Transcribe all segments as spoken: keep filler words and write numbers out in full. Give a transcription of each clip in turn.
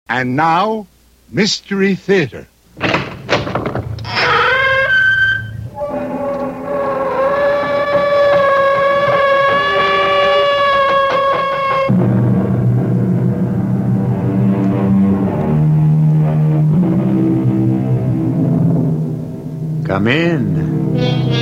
And now, Mystery Theater. Come in.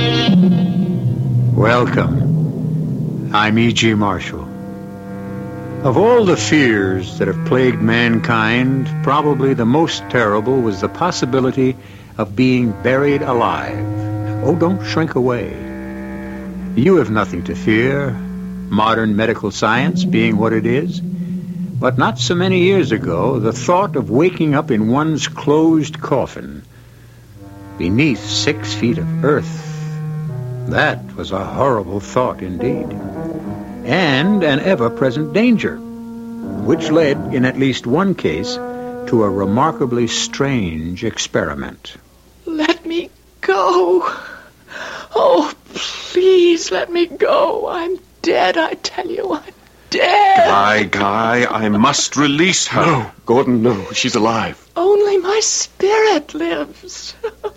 Welcome. I'm E G. Marshall. Of all the fears that have plagued mankind, probably the most terrible was the possibility of being buried alive. Oh, don't shrink away. You have nothing to fear, modern medical science being what it is. But not so many years ago, the thought of waking up in one's closed coffin beneath six feet of earth, that was a horrible thought indeed. And an ever-present danger, which led, in at least one case, to a remarkably strange experiment. Let me go. Oh, please let me go. I'm dead, I tell you, I'm dead. Guy, Guy, I must release her. No, Gordon, no, she's alive. Only my spirit lives.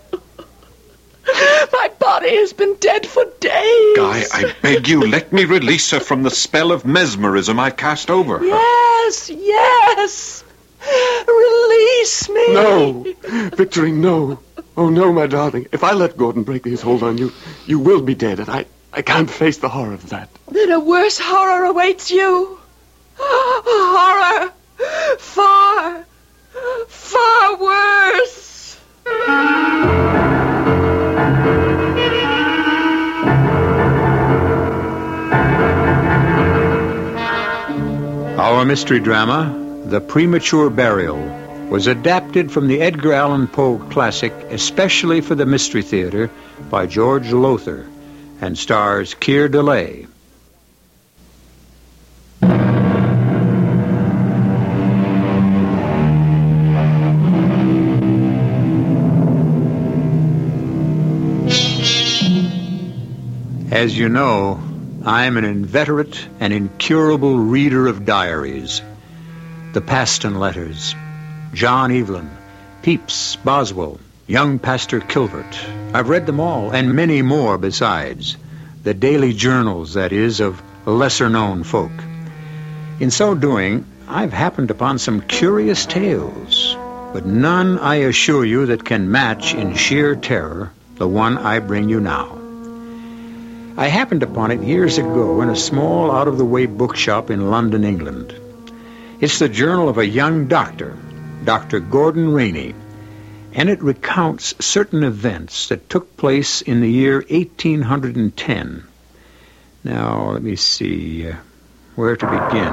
My body has been dead for days. Guy, I beg you, let me release her from the spell of mesmerism I cast over her. Yes, yes. Release me. No, Victory, no. Oh, no, my darling. If I let Gordon break his hold on you, you will be dead, and I, I can't face the horror of that. Then a worse horror awaits you. A horror far, far worse. Our mystery drama, The Premature Burial, was adapted from the Edgar Allan Poe classic especially for the Mystery Theater by George Lothar and stars Keir Dullea. As you know, I'm an inveterate and incurable reader of diaries. The Paston letters, John Evelyn, Pepys, Boswell, young Pastor Kilvert. I've read them all, and many more besides. The daily journals, that is, of lesser-known folk. In so doing, I've happened upon some curious tales, but none, I assure you, that can match in sheer terror the one I bring you now. I happened upon it years ago in a small, out-of-the-way bookshop in London, England. It's the journal of a young doctor, Doctor Gordon Rainey, and it recounts certain events that took place in the year eighteen ten. Now, let me see, uh, where to begin.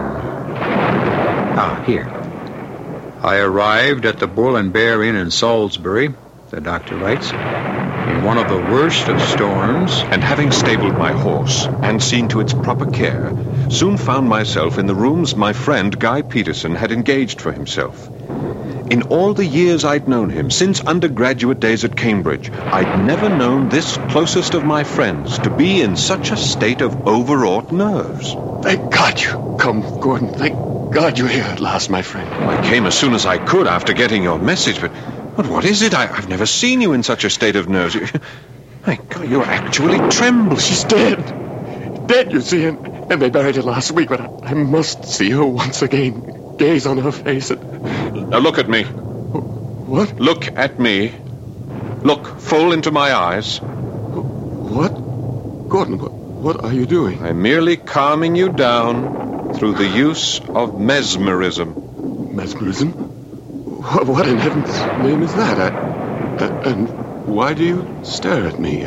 Ah, here. I arrived at the Bull and Bear Inn in Salisbury, the doctor writes, in one of the worst of storms, and having stabled my horse and seen to its proper care, soon found myself in the rooms my friend Guy Peterson had engaged for himself. In all the years I'd known him, since undergraduate days at Cambridge, I'd never known this closest of my friends to be in such a state of overwrought nerves. Thank God you come, Gordon. Thank God you're here at last, my friend. I came as soon as I could after getting your message, but... But what is it? I, I've never seen you in such a state of nerves. You, my God, you're actually trembling. She's dead. Dead, you see, and, and they buried her last week, but I, I must see her once again. Gaze on her face and... Now look at me. What? Look at me. Look full into my eyes. What? Gordon, what, what are you doing? I'm merely calming you down through the use of mesmerism. Mesmerism? What in heaven's name is that? I, uh, and why do you stare at me?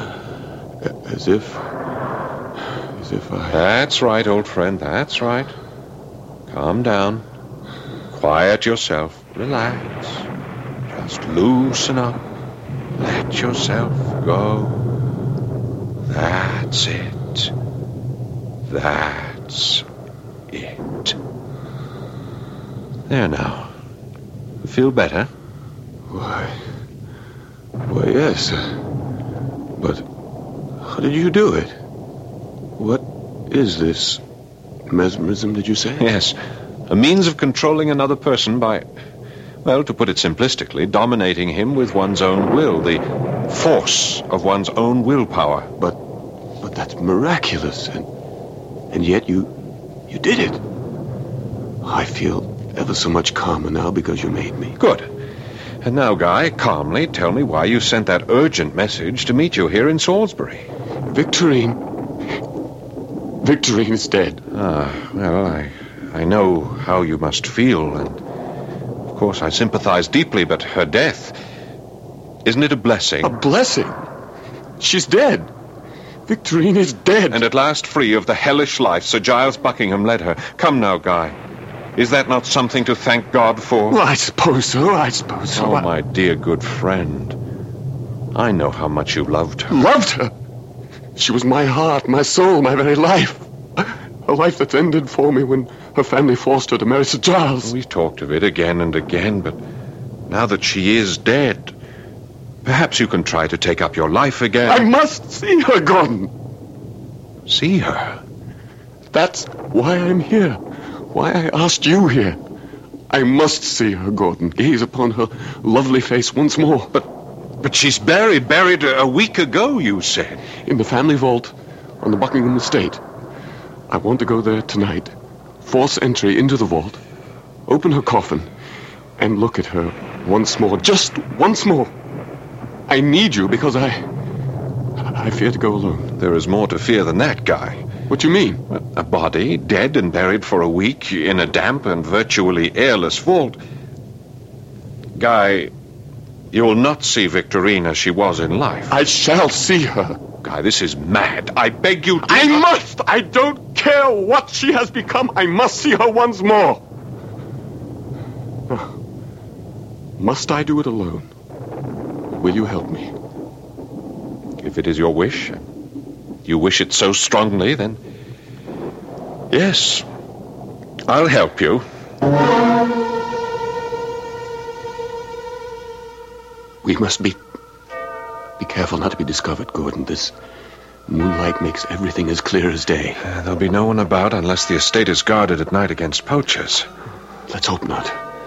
As if... As if I... That's right, old friend, that's right. Calm down. Quiet yourself. Relax. Just loosen up. Let yourself go. That's it. That's it. There now. Feel better? Why... Why, yes. But how did you do it? What is this? Mesmerism, did you say? Yes. A means of controlling another person by, well, to put it simplistically, dominating him with one's own will, the force of one's own willpower. But, but that's miraculous, and, and yet you, you did it. I feel ever so much calmer now because you made me. Good. And now, Guy, calmly tell me why you sent that urgent message to meet you here in Salisbury. Victorine. Victorine is dead. Ah, well, I, I know how you must feel, and of course I sympathize deeply, but her death, isn't it a blessing? A blessing? She's dead. Victorine is dead. And at last free of the hellish life Sir Giles Buckingham led her. Come now, Guy. Is that not something to thank God for? Well, I suppose so, I suppose so. Oh, I... my dear good friend. I know how much you loved her. Loved her? She was my heart, my soul, my very life. A life that's ended for me when her family forced her to marry Sir Giles. We talked of it again and again, but now that she is dead, perhaps you can try to take up your life again. I must see her, Gordon. See her? That's why I'm here. Why I asked you here. I must see her, Gordon. Gaze upon her lovely face once more. But but she's buried, buried a week ago, you said. In the family vault on the Buckingham estate. I want to go there tonight. Force entry into the vault. Open her coffin. And look at her once more. Just once more. I need you because I... I fear to go alone. There is more to fear than that, Guy. What do you mean? A body, dead and buried for a week in a damp and virtually airless vault. Guy, you'll not see Victorine as she was in life. I shall see her. Guy, this is mad. I beg you to... I must! I don't care what she has become. I must see her once more. Now, must I do it alone? Or will you help me? If it is your wish, you wish it so strongly, then... Yes, I'll help you. We must be... Be careful not to be discovered, Gordon. This moonlight makes everything as clear as day. Uh, there'll be no one about unless the estate is guarded at night against poachers. Let's hope not.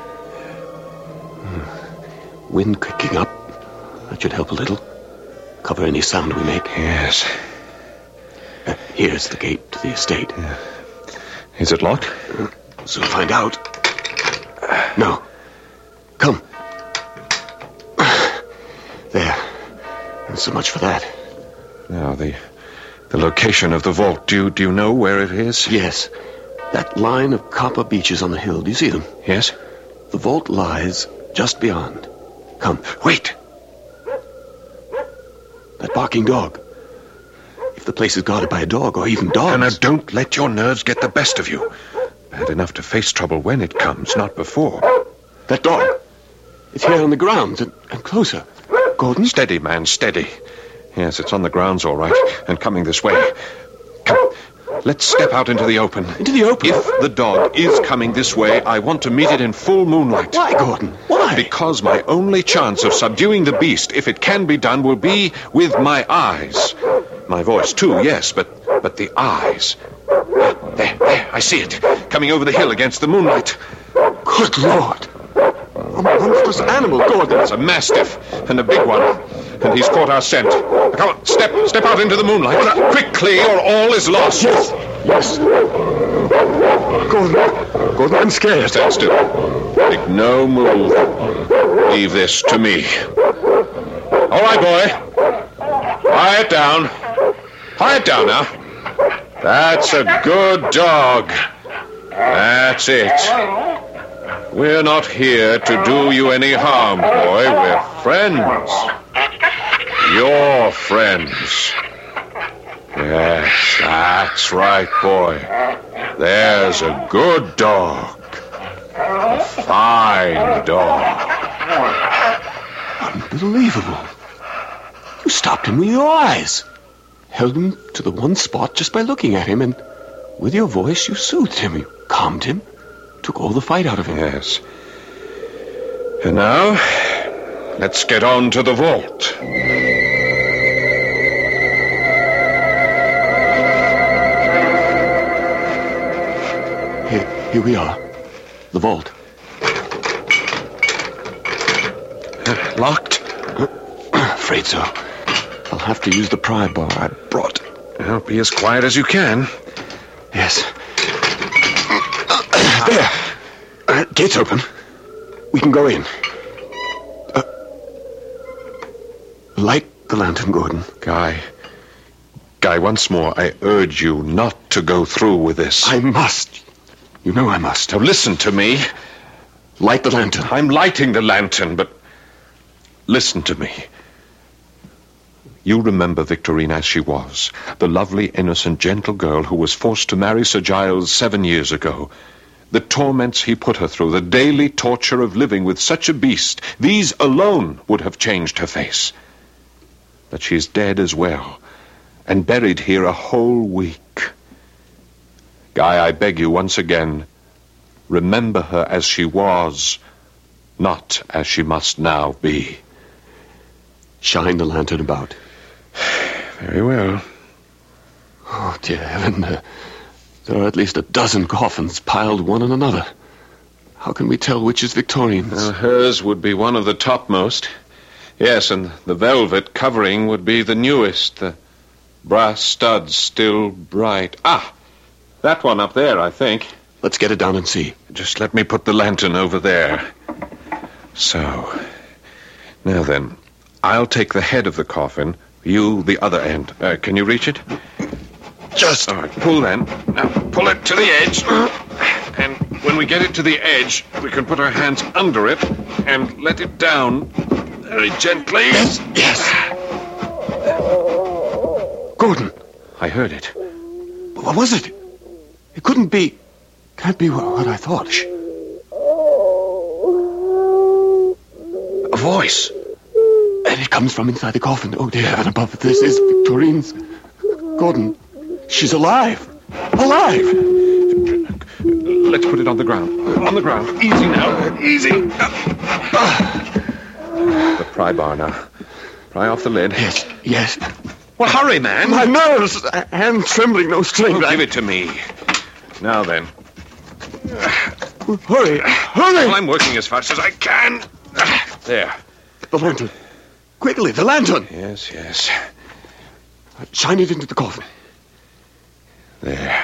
Hmm. Wind kicking up. That should help a little. Cover any sound we make. Yes. Uh, here's the gate to the estate. Yeah. Is it locked? Uh, soon find out. Uh, no. Come. There. And so much for that. Now, the the location of the vault. Do you, do you know where it is? Yes. That line of copper beeches on the hill. Do you see them? Yes. The vault lies just beyond. Come. Wait. That barking dog. If the place is guarded by a dog or even dogs... And now don't let your nerves get the best of you. Bad enough to face trouble when it comes, not before. That dog. It's here on the grounds and, and closer. Gordon? Steady, man, steady. Yes, it's on the grounds, all right, and coming this way. Come, let's step out into the open. Into the open? If the dog is coming this way, I want to meet it in full moonlight. Why, Gordon? Why? Because my only chance of subduing the beast, if it can be done, will be with my eyes. My voice, too, yes, but but the eyes. There, there, I see it. Coming over the hill against the moonlight. Good Lord. A monstrous animal, Gordon. It's a mastiff, and a big one. And he's caught our scent. Come on, step, step out into the moonlight. Quickly, or all is lost. Yes, yes. Gordon, Gordon, I'm scared. Stand still. Make no move. Leave this to me. All right, boy. Quiet down. Quiet down now. That's a good dog. That's it. We're not here to do you any harm, boy. We're friends. Your friends. Yes, that's right, boy. There's a good dog. A fine dog. Unbelievable. You stopped him with your eyes. Held him to the one spot just by looking at him, and with your voice you soothed him, you calmed him, took all the fight out of him. Yes. And now, let's get on to the vault. Here, here we are. The vault. Uh, locked? Afraid so. I'll have to use the pry bar I brought. Well, be as quiet as you can. Yes. There. Uh, gate's open. We can go in. Uh, light the lantern, Gordon. Guy. Guy, once more, I urge you not to go through with this. I must. You know I must. Now listen to me. Light the lantern. I'm lighting the lantern, but listen to me. You remember Victorine as she was, the lovely, innocent, gentle girl who was forced to marry Sir Giles seven years ago. The torments he put her through, the daily torture of living with such a beast, these alone would have changed her face. But she's dead as well, and buried here a whole week. Guy, I beg you once again, remember her as she was, not as she must now be. Shine the lantern about. Very well. Oh, dear heaven, there, there are at least a dozen coffins piled one on another. How can we tell which is Victorine's? Well, hers would be one of the topmost. Yes, and the velvet covering would be the newest. The brass studs still bright. Ah, that one up there, I think. Let's get it down and see. Just let me put the lantern over there. So. Now then, I'll take the head of the coffin, you the other end. Uh, can you reach it? Just... All right, pull then. Now, pull it to the edge. And when we get it to the edge, we can put our hands under it and let it down very gently. Yes, yes. Gordon. I heard it. What was it? It couldn't be... Can't be what I thought. Shh. A voice. And it comes from inside the coffin. Oh, dear heaven above. This is Victorine's. Gordon, she's alive. Alive. Let's put it on the ground. On the ground. Easy now. Easy. The pry bar now. Pry off the lid. Yes, yes. Well, hurry, man. My nerves. Hand trembling, no strength. Oh, give it to me. Now then. Hurry, hurry. Well, I'm working as fast as I can. There. The lantern. Quickly, the lantern. Yes, yes. Shine it into the coffin. There.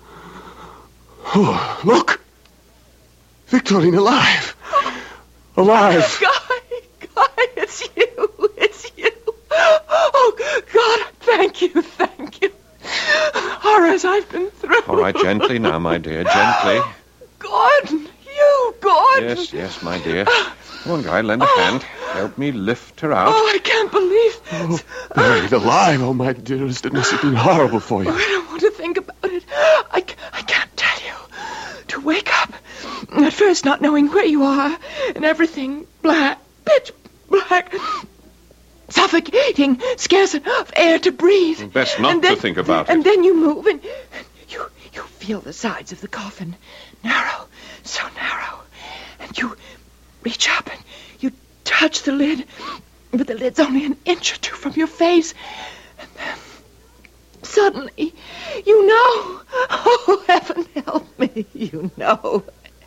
Oh, look. Victorine alive. Alive. Guy, Guy, it's you. It's you. Oh, God, thank you, thank you. Horrors I've been through. All right, gently now, my dear, gently. Gordon, you, Gordon. Yes, yes, my dear. Come on, Guy, lend a hand. Help me lift her out. Oh, I can't believe Oh, this. buried alive. Oh, my dearest, it must have been horrible for you. I don't want to think about it. I, ca- I can't tell you. To wake up, at first not knowing where you are, and everything black, pitch black, suffocating, scarce enough air to breathe. Best not And then- to think about And it. then you move, and you, you feel the sides of the coffin, narrow, so narrow, and you reach up and you touch the lid, but the lid's only an inch or two from your face. And then suddenly, you know. Oh, heaven help me, you know.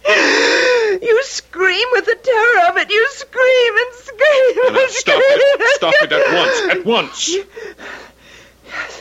You scream with the terror of it. You scream and scream No, and no, scream. stop it. Stop it at once. At once. Yes.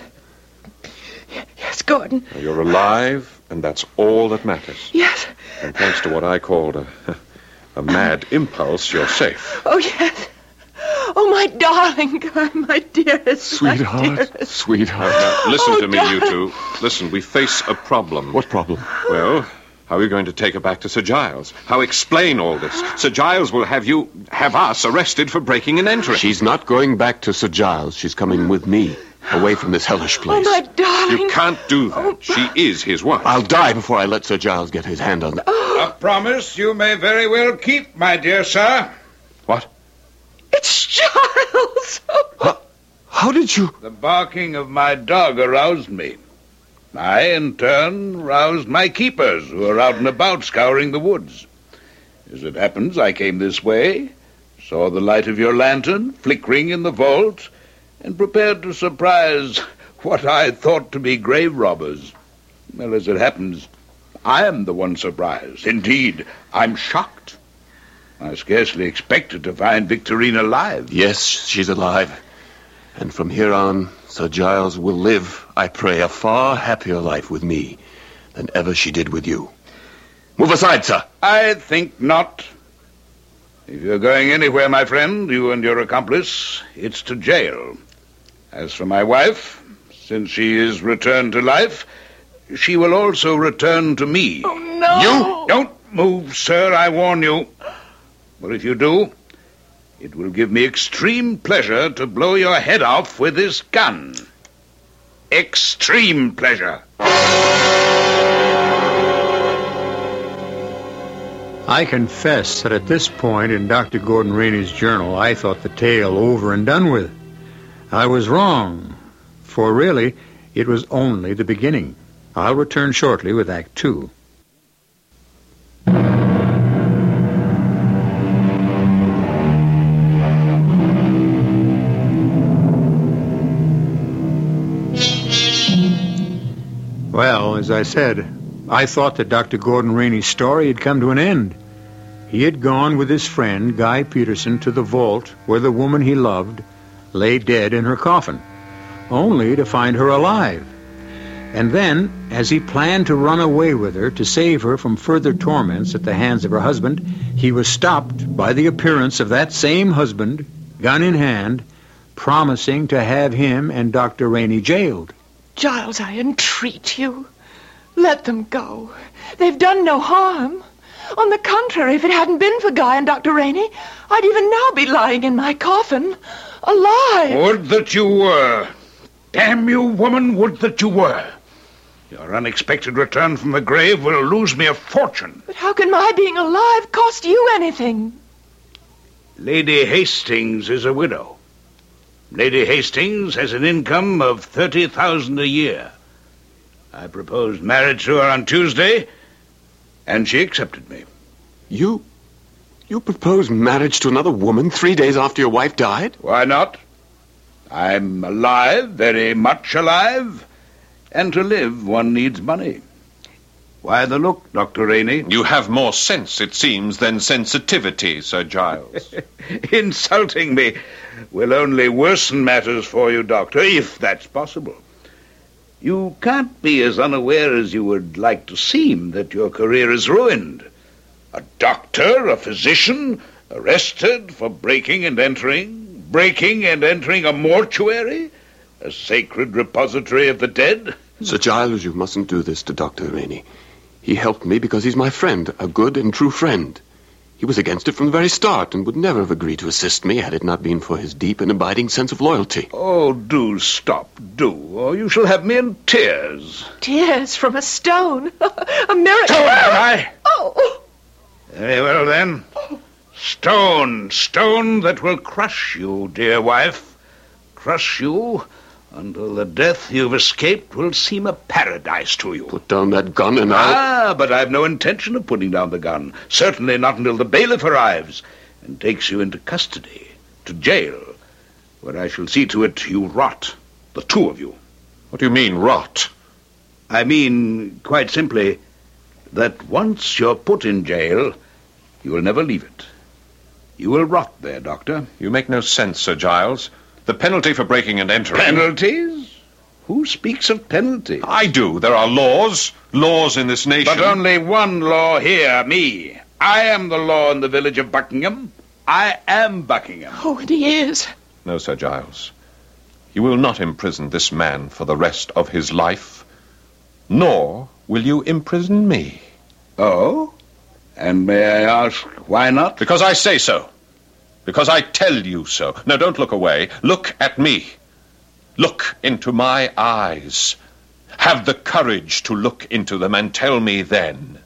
Yes, Gordon. You're alive, and that's all that matters. Yes. And thanks to what I called a, a mad impulse, you're safe. Oh, yes. Oh, my darling, my dearest, my Sweetheart, dearest. sweetheart. Now, listen Oh, to me, you darling. two. Listen, we face a problem. What problem? Well, how are you going to take her back to Sir Giles? How explain all this? Sir Giles will have you, have us arrested for breaking and entering. She's not going back to Sir Giles. She's coming with me, away from this hellish Oh, place. my darling. You can't do that. Oh, She is his wife. I'll die before I let Sir Giles get his hand on... A promise you may very well keep, my dear sir. What? It's Giles. How, how did you... The barking of my dog aroused me. I, in turn, roused my keepers, who are out and about scouring the woods. As it happens, I came this way, saw the light of your lantern flickering in the vault, and prepared to surprise what I thought to be grave robbers. Well, as it happens, I am the one surprised. Indeed, I'm shocked. I scarcely expected to find Victorine alive. Yes, she's alive. And from here on, Sir Giles will live, I pray, a far happier life with me than ever she did with you. Move aside, sir. I think not. If you're going anywhere, my friend, you and your accomplice, it's to jail. As for my wife, since she is returned to life, she will also return to me. Oh, no! You don't move, sir, I warn you. For if you do, it will give me extreme pleasure to blow your head off with this gun. Extreme pleasure. I confess that at this point in Doctor Gordon Rainey's journal, I thought the tale over and done with. I was wrong, for really, it was only the beginning. I'll return shortly with Act Two. Well, as I said, I thought that Doctor Gordon Rainey's story had come to an end. He had gone with his friend, Guy Peterson, to the vault where the woman he loved lay dead in her coffin, only to find her alive. And then, as he planned to run away with her to save her from further torments at the hands of her husband, he was stopped by the appearance of that same husband, gun in hand, promising to have him and Doctor Rainey jailed. Giles, I entreat you. Let them go. They've done no harm. On the contrary, if it hadn't been for Guy and Doctor Rainey, I'd even now be lying in my coffin, alive. Would that you were. Damn you, woman, would that you were. Your unexpected return from the grave will lose me a fortune. But how can my being alive cost you anything? Lady Hastings is a widow. Lady Hastings has an income of thirty thousand a year. I proposed marriage to her on Tuesday, and she accepted me. You... you proposed marriage to another woman three days after your wife died? Why not? I'm alive, very much alive, and to live one needs money. Why the look, Doctor Rainey? You have more sense, it seems, than sensitivity, Sir Giles. Insulting me will only worsen matters for you, Doctor, if that's possible. You can't be as unaware as you would like to seem that your career is ruined. A doctor, a physician, arrested for breaking and entering, breaking and entering a mortuary, a sacred repository of the dead. Sir Giles, you mustn't do this to Doctor Rainey. He helped me because he's my friend, a good and true friend. He was against it from the very start and would never have agreed to assist me had it not been for his deep and abiding sense of loyalty. Oh, do stop, do, or you shall have me in tears. Tears from a stone. A miracle. So am I. Oh. Very well, then. Stone, stone that will crush you, dear wife. Crush you until the death you've escaped will seem a paradise to you. Put down that gun and I'll... Ah, but I've no intention of putting down the gun. Certainly not until the bailiff arrives and takes you into custody, to jail, where I shall see to it you rot, the two of you. What do you mean, rot? I mean, quite simply, that once you're put in jail, you will never leave it. You will rot there, Doctor. You make no sense, Sir Giles. The penalty for breaking and entering... Penalties? Who speaks of penalties? I do. There are laws. Laws in this nation. But only one law here, me. I am the law in the village of Buckingham. I am Buckingham. Oh, and he is. No, Sir Giles. You will not imprison this man for the rest of his life. Nor will you imprison me. Oh? And may I ask why not? Because I say so. Because I tell you so. Now, don't look away. Look at me. Look into my eyes. Have the courage to look into them and tell me then.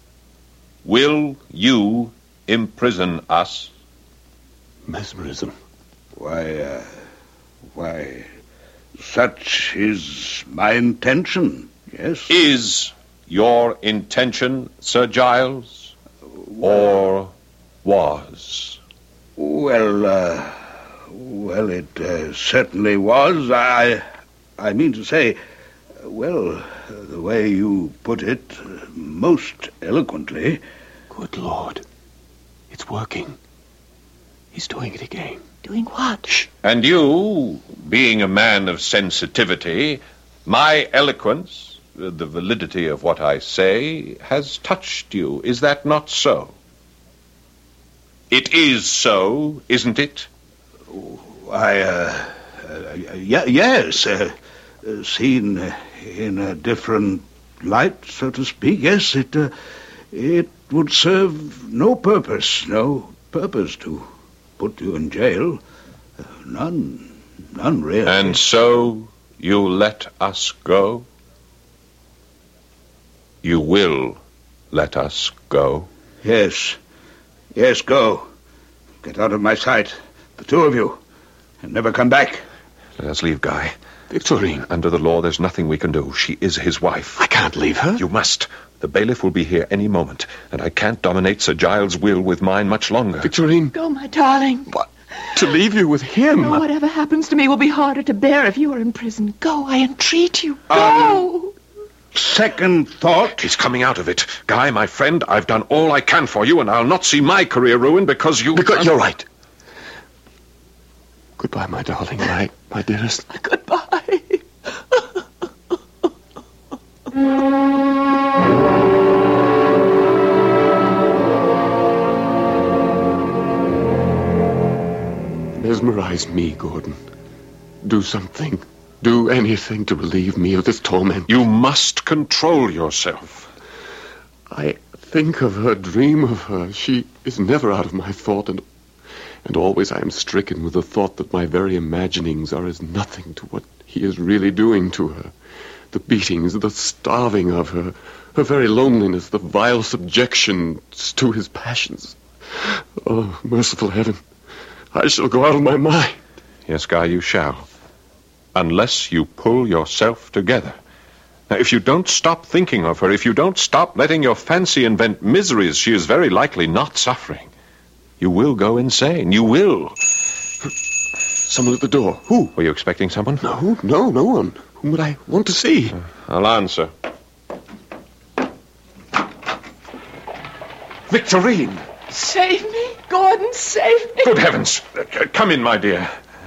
Will you imprison us? Mesmerism. Why, uh, why, such is my intention, yes. Is your intention, Sir Giles? Or was? Well, uh, well, it uh, certainly was. I, I mean to say, Well, the way you put it, uh, most eloquently. Good Lord. It's working. He's doing it again. Doing what? Shh. And you, being a man of sensitivity, my eloquence, uh, the validity of what I say, has touched you. Is that not so? It is so, isn't it? I, uh, uh y- yes, uh, uh, seen uh, in a different light, so to speak. Yes, it, uh, it would serve no purpose, no purpose to put you in jail. Uh, none, none really. And so you let us go? You will let us go? Yes, yes, go. Get out of my sight, the two of you, and never come back. Let us leave, Guy. Victorine. Under the law, there's nothing we can do. She is his wife. I can't leave her. You must. The bailiff will be here any moment, and I can't dominate Sir Giles' will with mine much longer. Victorine. Go, my darling. What? To leave you with him? Oh, whatever happens to me will be harder to bear if you are in prison. Go, I entreat you. Go. Um, second thought. He's coming out of it. Guy, my friend, I've done all I can for you, and I'll not see my career ruined because you... Because you're right. Goodbye, my darling, my, my dearest. Goodbye. Mesmerize me, Gordon. Do something. Do anything to relieve me of this torment. You must control yourself. I think of her, dream of her. She is never out of my thought, and and always I am stricken with the thought that my very imaginings are as nothing to what he is really doing to her. The beatings, the starving of her, her very loneliness, the vile subjection to his passions. Oh, merciful heaven, I shall go out of my mind. Yes, Guy, you shall. Unless you pull yourself together. Now, if you don't stop thinking of her, if you don't stop letting your fancy invent miseries she is very likely not suffering, you will go insane. You will. Someone at the door. Who? Were you expecting someone? No, no, no one. Whom would I want to see? Uh, I'll answer. Victorine! Save me, Gordon, save me. Good heavens! Uh, come in, my dear.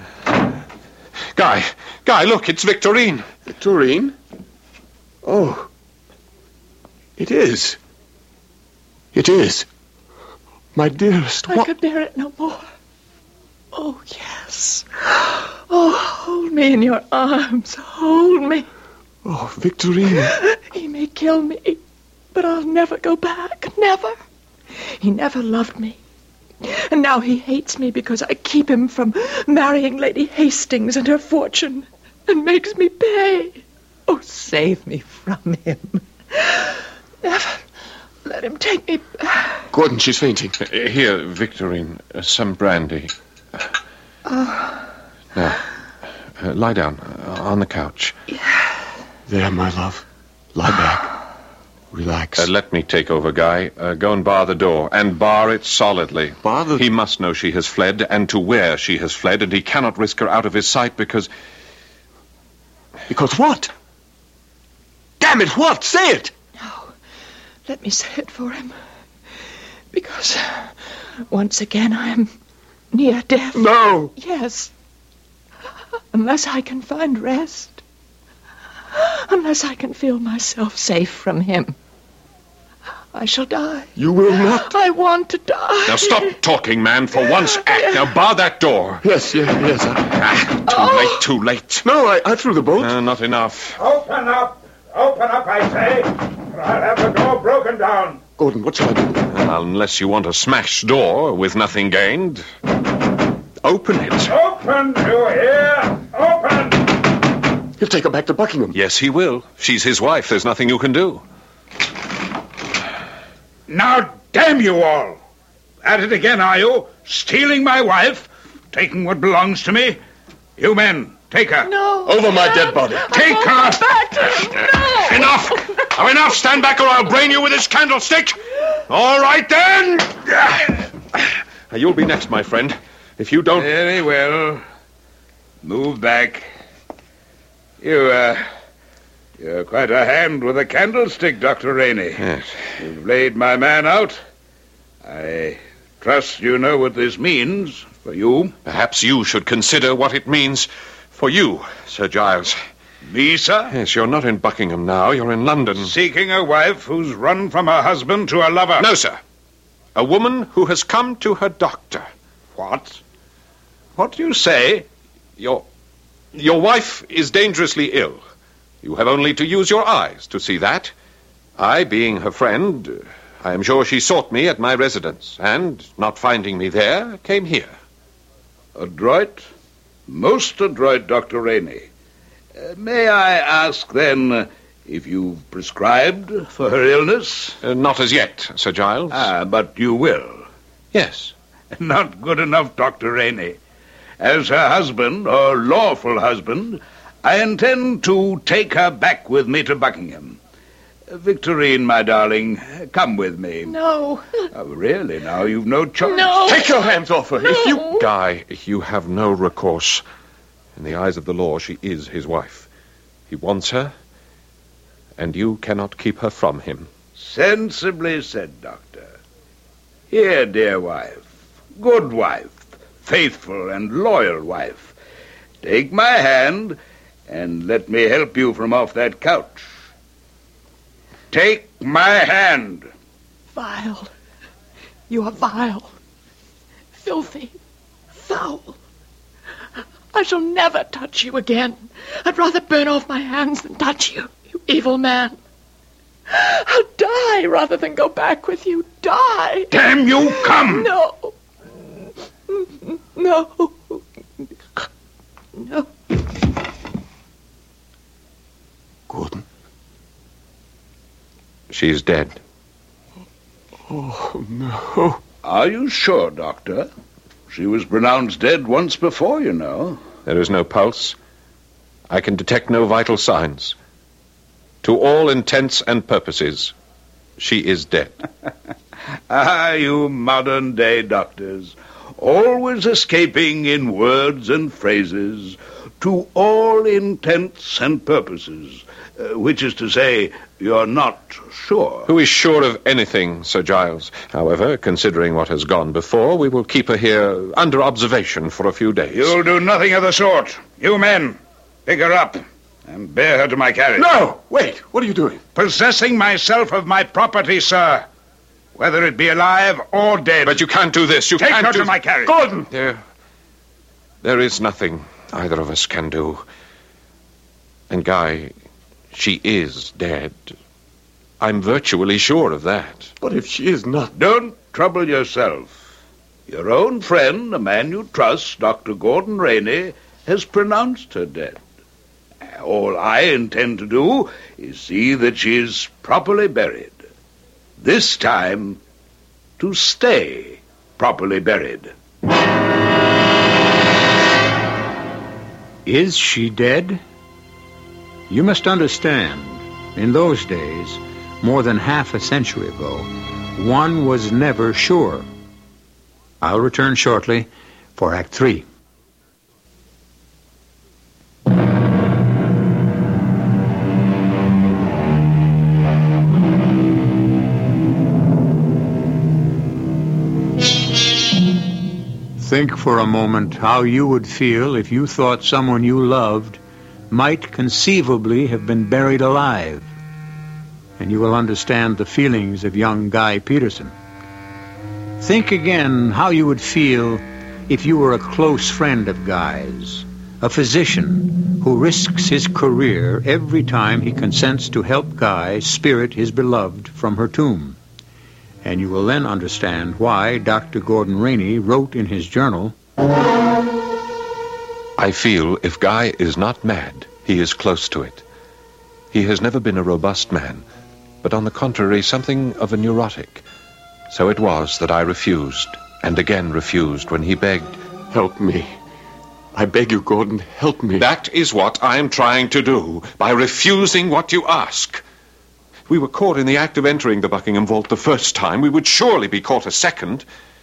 Guy, Guy, look, it's Victorine. Victorine? Oh. It is. It is. My dearest, I what... could bear it no more. Oh, yes. Oh, hold me in your arms. Hold me. Oh, Victorine. He may kill me, but I'll never go back. Never. He never loved me. And now he hates me because I keep him from marrying Lady Hastings and her fortune, and makes me pay. Oh, save me from him. Never let him take me back. Gordon, she's fainting. Uh, here, Victorine, uh, some brandy. Oh. Now, uh, lie down uh, on the couch. There, my love. Lie back. Relax. Uh, let me take over, Guy. Uh, go and bar the door, and bar it solidly. Bar the... He must know she has fled, and to where she has fled, and he cannot risk her out of his sight because... Because what? Damn it, what? Say it! No. Let me say it for him. Because once again I am near death. No! Yes. Unless I can find rest. Unless I can feel myself safe from him. I shall die. You will not. I want to die. Now stop talking, man. For once, act. Now bar that door. Yes, yes, yes. I... Ah, too Oh. late, too late. No, I, I threw the bolt. Uh, not enough. Open up! Open up, I say, or I'll have the door broken down. Gordon, what shall I do? Uh, unless you want a smashed door with nothing gained. Open it. Open, you hear? Open! He'll take her back to Buckingham. Yes, he will. She's his wife. There's nothing you can do. Now, damn you all! At it again, are you? Stealing my wife? Taking what belongs to me? You men, take her. No. Over my dead body. Take I her! won't go back to him. No. Enough! Now, enough! Stand back or I'll brain you with this candlestick! All right, then! Now, you'll be next, my friend. If you don't... Very well. Move back. You, uh, You're quite a hand with a candlestick, Doctor Rainey. Yes. You've laid my man out. I trust you know what this means for you. Perhaps you should consider what it means for you, Sir Giles. Me, sir? Yes, you're not in Buckingham now. You're in London. Seeking a wife who's run from her husband to a lover. No, sir. A woman who has come to her doctor. What? What do you say? Your... Your wife is dangerously ill. You have only to use your eyes to see that. I, being her friend, I am sure she sought me at my residence, and, not finding me there, came here. Adroit? Most adroit, Doctor Rainey. Uh, may I ask, then, uh, if you've prescribed for her illness? Uh, not as yet, Sir Giles. Ah, but you will. Yes. Not good enough, Doctor Rainey. As her husband, or lawful husband, I intend to take her back with me to Buckingham. Uh, Victorine, my darling, come with me. No. Oh, really, now you've no choice. No. Take your hands off her. No. If you... Guy, you have no recourse. In the eyes of the law, she is his wife. He wants her, and you cannot keep her from him. Sensibly said, Doctor. Here, dear wife, good wife, faithful and loyal wife, take my hand and let me help you from off that couch. Take my hand. Vile. You are vile. Filthy. Foul. I shall never touch you again. I'd rather burn off my hands than touch you, you evil man. I'll die rather than go back with you. Die. Damn you, come! No. No. No. Gordon. She's dead. Oh, no. Are you sure, Doctor? She was pronounced dead once before, you know. There is no pulse. I can detect no vital signs. To all intents and purposes, she is dead. Ah, you modern-day doctors, always escaping in words and phrases, to all intents and purposes, uh, which is to say, you're not sure. Who is sure of anything, Sir Giles? However, considering what has gone before, we will keep her here under observation for a few days. You'll do nothing of the sort. You men, pick her up and bear her to my carriage. No! Wait, what are you doing? Possessing myself of my property, sir, whether it be alive or dead. But you can't do this. You Take can't her do... to my carriage. Gordon! There... There is nothing either of us can do. And, Guy, she is dead. I'm virtually sure of that. But if she is not... Don't trouble yourself. Your own friend, a man you trust, Doctor Gordon Rainey, has pronounced her dead. All I intend to do is see that she is properly buried. This time, to stay properly buried. Is she dead? You must understand, in those days, more than half a century ago, one was never sure. I'll return shortly for Act Three. Think for a moment how you would feel if you thought someone you loved might conceivably have been buried alive. And you will understand the feelings of young Guy Peterson. Think again how you would feel if you were a close friend of Guy's, a physician who risks his career every time he consents to help Guy spirit his beloved from her tomb. And you will then understand why Doctor Gordon Rainey wrote in his journal, I feel if Guy is not mad, he is close to it. He has never been a robust man, but on the contrary, something of a neurotic. So it was that I refused, and again refused when he begged. Help me. I beg you, Gordon, help me. That is what I am trying to do, by refusing what you ask. We were caught in the act of entering the Buckingham vault the first time. We would surely be caught a second.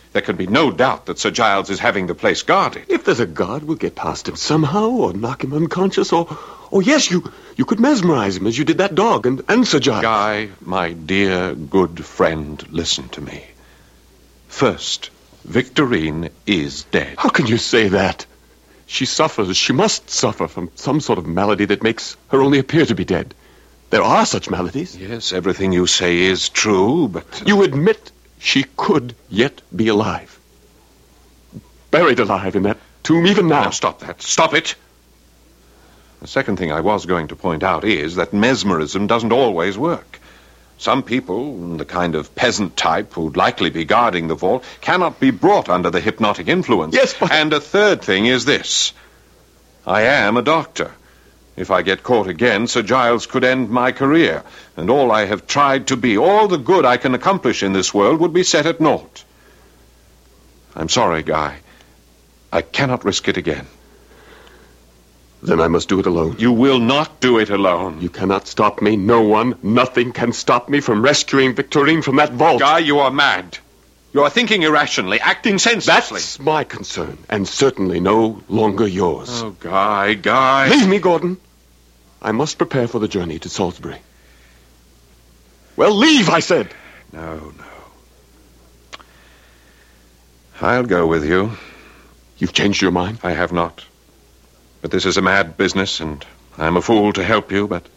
There can be no doubt that Sir Giles is having the place guarded. If there's a guard, we'll get past him somehow, or knock him unconscious, or... Oh, yes, you you could mesmerize him as you did that dog and, and Sir Giles. Guy, my dear, good friend, listen to me. First, Victorine is dead. How can you say that? She suffers, she must suffer from some sort of malady that makes her only appear to be dead. There are such maladies. Yes, everything you say is true, but... You admit she could yet be alive. Buried alive in that tomb even now. Now, stop that. Stop it! The second thing I was going to point out is that mesmerism doesn't always work. Some people, the kind of peasant type who'd likely be guarding the vault, cannot be brought under the hypnotic influence. Yes, but... And a third thing is this. I am a doctor. If I get caught again, Sir Giles could end my career, and all I have tried to be, all the good I can accomplish in this world, would be set at naught. I'm sorry, Guy. I cannot risk it again. Then I must do it alone. You will not do it alone. You cannot stop me. No one, nothing can stop me from rescuing Victorine from that vault. Guy, you are mad. You are thinking irrationally, acting senselessly. That's my concern, and certainly no longer yours. Oh, Guy, Guy. Leave me, Gordon. I must prepare for the journey to Salisbury. Well, leave, I said. No, no. I'll go with you. You've changed your mind? I have not. But this is a mad business, and I'm a fool to help you, but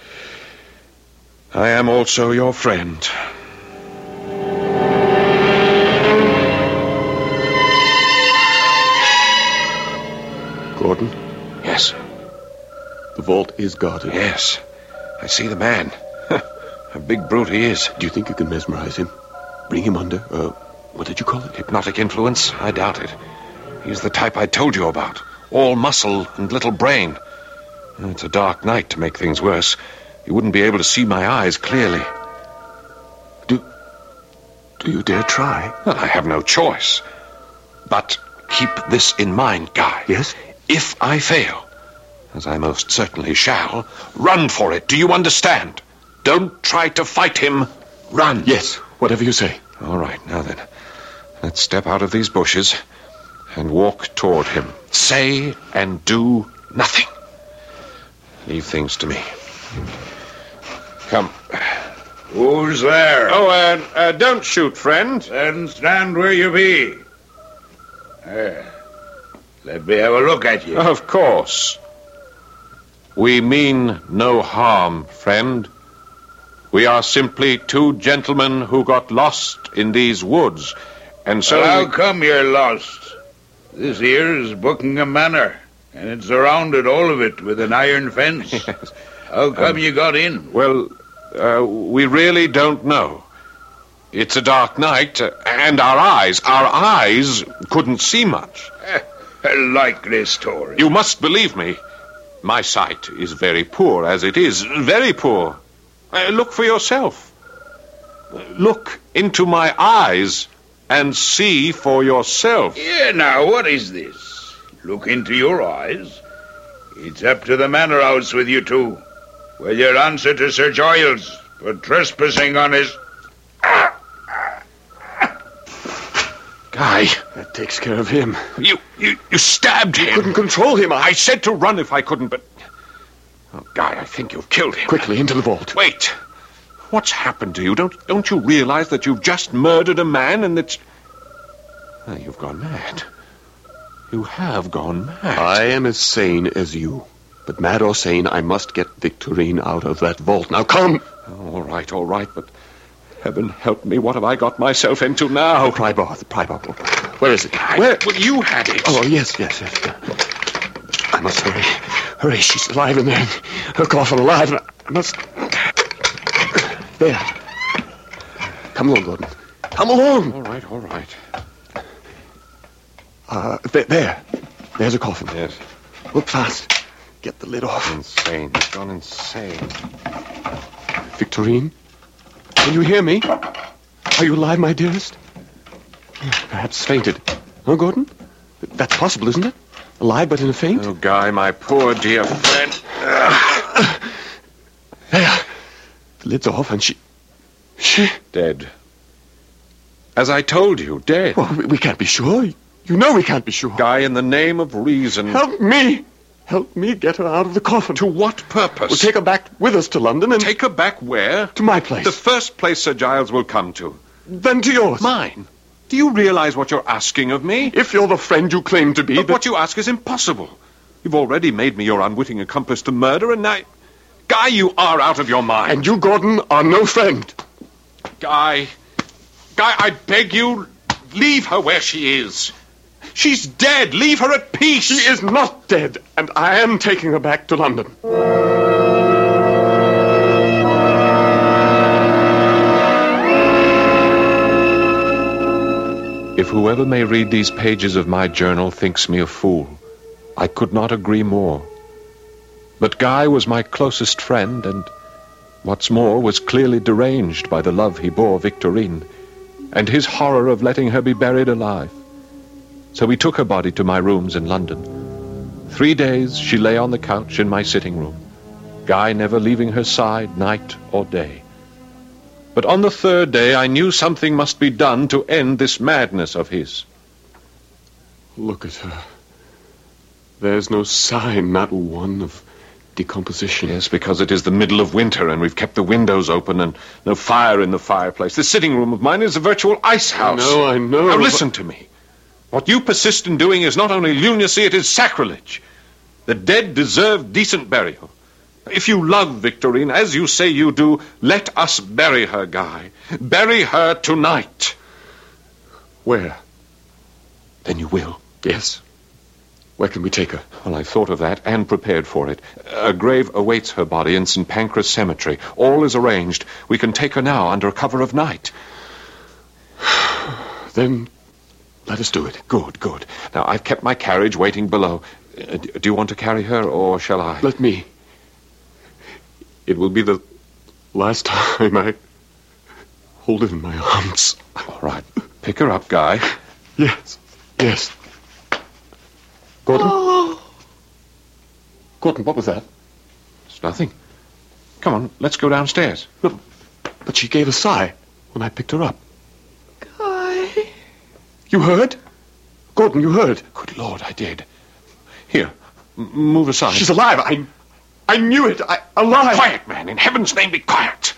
I am also your friend. Gordon? Yes. The vault is guarded. Yes. I see the man. A big brute he is. Do you think you can mesmerize him? Bring him under, uh, what did you call it? Hypnotic influence? I doubt it. He's the type I told you about. All muscle and little brain. It's a dark night to make things worse. You wouldn't be able to see my eyes clearly. Do... do you dare try? Well, I have no choice. But keep this in mind, Guy. Yes? If I fail, as I most certainly shall, run for it. Do you understand? Don't try to fight him. Run. Yes, whatever you say. All right, now then. Let's step out of these bushes and walk toward him. Say and do nothing. Leave things to me. Come. Who's there? Oh, uh, uh, don't shoot, friend. Then stand where you be. There. Let me have a look at you. Of course. We mean no harm, friend. We are simply two gentlemen who got lost in these woods, and so... Well, how we... come you're lost? This here is Buckingham Manor, and it's surrounded, all of it, with an iron fence. Yes. How come Um, you got in? Well, uh, we really don't know. It's a dark night, uh, and our eyes, our eyes couldn't see much. A likely story. You must believe me. My sight is very poor, as it is, very poor. Uh, look for yourself. Look into my eyes and see for yourself. Yeah, now, what is this? Look into your eyes. It's up to the manor house with you two. Will you answer to Sir Giles for trespassing on his... Guy, That takes care of him. you, you, you stabbed him. Couldn't control him. I... I said to run if I couldn't, but... Oh, Guy, I think you've killed him. Quickly, into the vault. Wait. What's happened to you? Don't don't you realize that you've just murdered a man and that... Oh, you've gone mad. You have gone mad. I am as sane as you. But mad or sane, I must get Victorine out of that vault. Now, come! Oh, all right, all right, but... Heaven help me, what have I got myself into now? The pry bar, the pry bottle. Where is it? I- Where? Well, you had it. Oh, yes, yes, yes. I must hurry. Hurry, she's alive in there. Her coffin alive. I must... There. Come along, Gordon. Come along. All right, all right. Uh, th- there. There's a coffin. Yes. Look fast. Get the lid off. Insane. He's gone insane. Victorine? Can you hear me? Are you alive, my dearest? Perhaps fainted. Huh, Gordon? That's possible, isn't it? Alive, but in a faint? Oh, Guy, my poor dear friend. There. The lid's off, and she... She... Dead. As I told you, dead. Well, we, we can't be sure. You know we can't be sure. Guy, in the name of reason... Help me! Help me get her out of the coffin. To what purpose? We'll take her back with us to London and... Take her back where? To my place. The first place Sir Giles will come to. Then to yours. Mine? Do you realize what you're asking of me? If you're the friend you claim to be... But the... what you ask is impossible. You've already made me your unwitting accomplice to murder, and now... Guy, you are out of your mind. And you, Gordon, are no friend. Guy... Guy, I beg you, leave her where she is. She's dead. Leave her at peace. She is not dead, and I am taking her back to London. If whoever may read these pages of my journal thinks me a fool, I could not agree more. But Guy was my closest friend, and, what's more, was clearly deranged by the love he bore Victorine, and his horror of letting her be buried alive. So we took her body to my rooms in London. Three days she lay on the couch in my sitting room, Guy never leaving her side night or day. But on the third day I knew something must be done to end this madness of his. Look at her. There's no sign, not one, of decomposition. Yes, because it is the middle of winter and we've kept the windows open and no fire in the fireplace. This sitting room of mine is a virtual ice house. No, I know. Now listen to me. What you persist in doing is not only lunacy, it is sacrilege. The dead deserve decent burial. If you love Victorine, as you say you do, let us bury her, Guy. Bury her tonight. Where? Then you will. Yes. Where can we take her? Well, I've thought of that and prepared for it. A grave awaits her body in Saint Pancras Cemetery. All is arranged. We can take her now under cover of night. Then let us do it. Good, good. Now, I've kept my carriage waiting below. Uh, do you want to carry her, or shall I? Let me. It will be the last time I hold it in my arms. All right. Pick her up, Guy. Yes, yes. Gordon? Oh. Gordon, what was that? It's nothing. Come on, let's go downstairs. No, but she gave a sigh when I picked her up. Guy. You heard? Gordon, you heard? Good Lord, I did. Here, m- move aside. She's alive. I I knew it. I, alive. Quiet, man. In heaven's name, be quiet.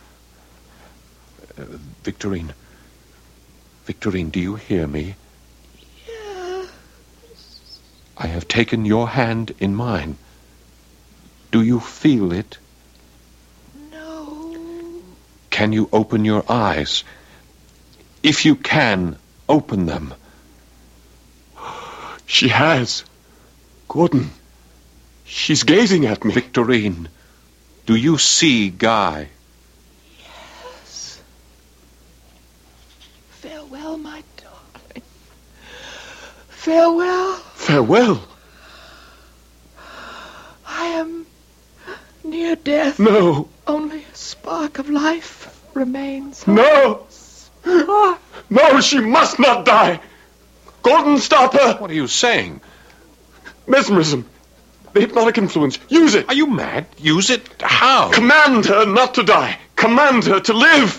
Uh, Victorine. Victorine, do you hear me? Yes. I have taken your hand in mine. Do you feel it? No. Can you open your eyes? If you can, open them. She has. Gordon, she's gazing at me. Victorine, do you see Guy? Yes. Farewell, my darling. Farewell. Farewell. I am near death. No. Only a spark of life remains. No. Spark. No, she must not die. Gordon, stop her. What are you saying? Mesmerism. The hypnotic influence. Use it. Are you mad? Use it? How? Command her not to die. Command her to live.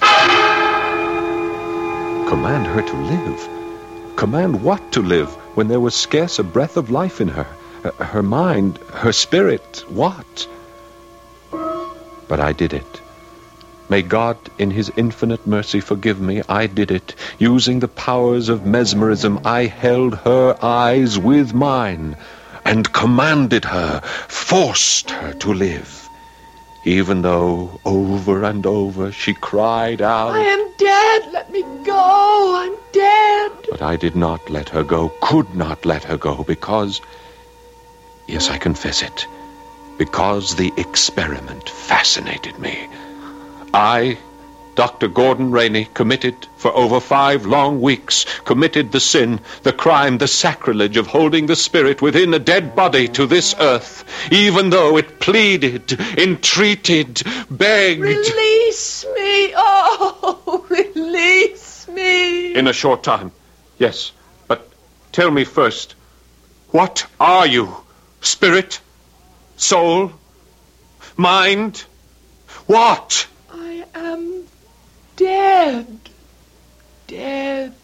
Command her to live? Command what to live when there was scarce a breath of life in her? Her, her mind, her spirit, what? But I did it. May God, in his infinite mercy, forgive me. I did it. Using the powers of mesmerism, I held her eyes with mine and commanded her, forced her to live. Even though, over and over, she cried out, I am dead. Let me go. I'm dead. But I did not let her go, could not let her go, because, yes, I confess it, because the experiment fascinated me. I, Doctor Gordon Rainey, committed for over five long weeks, committed the sin, the crime, the sacrilege of holding the spirit within a dead body to this earth, even though it pleaded, entreated, begged. Release me. Oh, release me. In a short time, yes. But tell me first, what are you? Spirit? Soul? Mind? What? I am dead. dead.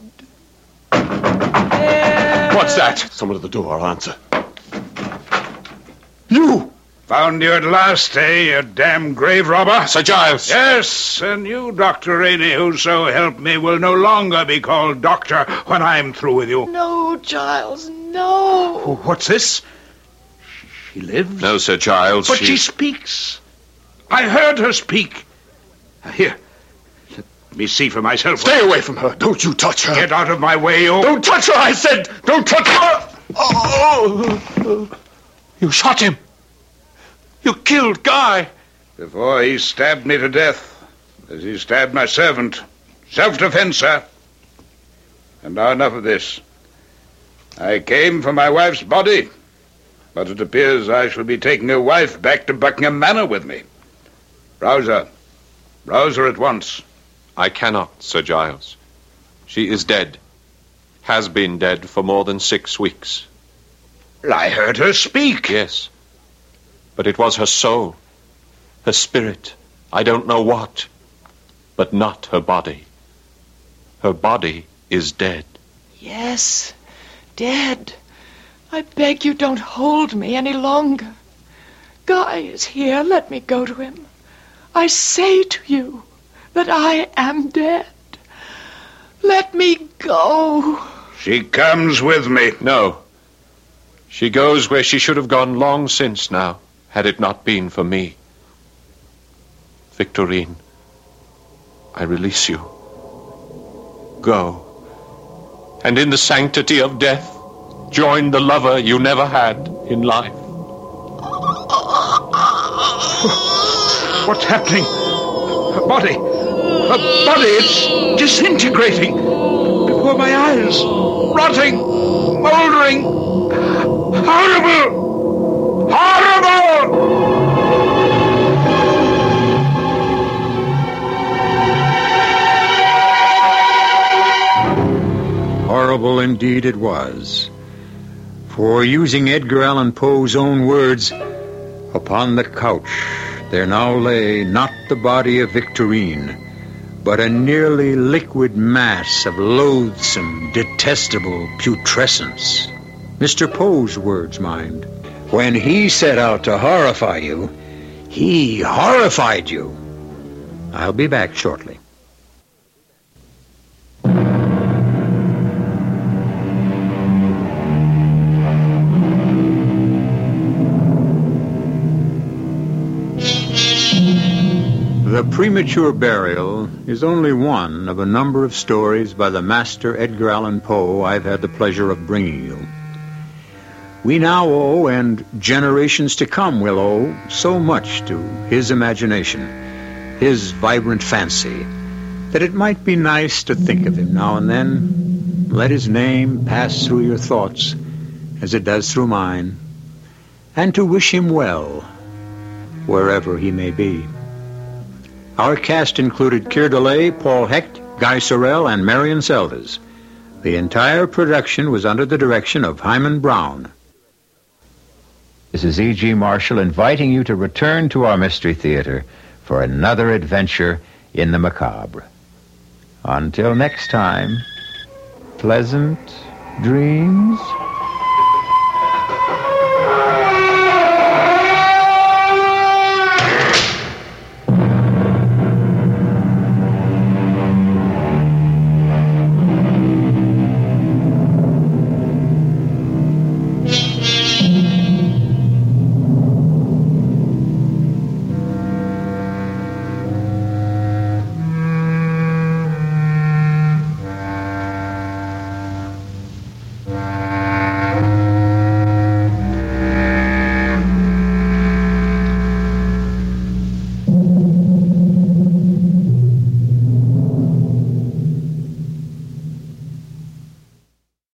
Dead. What's that? Someone at the door. I'll answer. You! Found you at last, eh, you damn grave robber? Sir Giles! Yes, and you, Doctor Rainey, who so help me, will no longer be called Doctor when I'm through with you. No, Giles, no. Oh, what's this? She lives? No, Sir Giles. But she... she speaks. I heard her speak. Here, let me see for myself. Stay away from her. Don't you touch her. Get out of my way, you... Don't touch her, I said! Don't touch her! Oh! You shot him. You killed Guy. Before he stabbed me to death, as he stabbed my servant. Self-defense, sir. And now enough of this. I came for my wife's body, but it appears I shall be taking her wife back to Buckingham Manor with me. Rouse her. Rouse her at once. I cannot, Sir Giles. She is dead. Has been dead for more than six weeks. I heard her speak. Yes. But it was her soul, her spirit, I don't know what, but not her body. Her body is dead. Yes, dead. I beg you don't hold me any longer. Guy is here. Let me go to him. I say to you that I am dead. Let me go. She comes with me. No. She goes where she should have gone long since now, had it not been for me. Victorine, I release you. Go, and in the sanctity of death, join the lover you never had in life. What's happening? Her body. Her body, it's disintegrating. Before my eyes. Rotting. Moldering. Horrible! Horrible! Horrible indeed it was. For, using Edgar Allan Poe's own words, upon the couch there now lay not the body of Victorine, but a nearly liquid mass of loathsome, detestable putrescence. Mister Poe's words, mind. When he set out to horrify you, he horrified you. I'll be back shortly. The Premature Burial is only one of a number of stories by the master Edgar Allan Poe I've had the pleasure of bringing you. We now owe, and generations to come will owe, so much to his imagination, his vibrant fancy, that it might be nice to think of him now and then. Let his name pass through your thoughts, as it does through mine, and to wish him well, wherever he may be. Our cast included Keir Dullea, Paul Hecht, Guy Sorel, and Marion Seldes. The entire production was under the direction of Hyman Brown. This is E G. Marshall inviting you to return to our Mystery Theater for another adventure in the macabre. Until next time, pleasant dreams.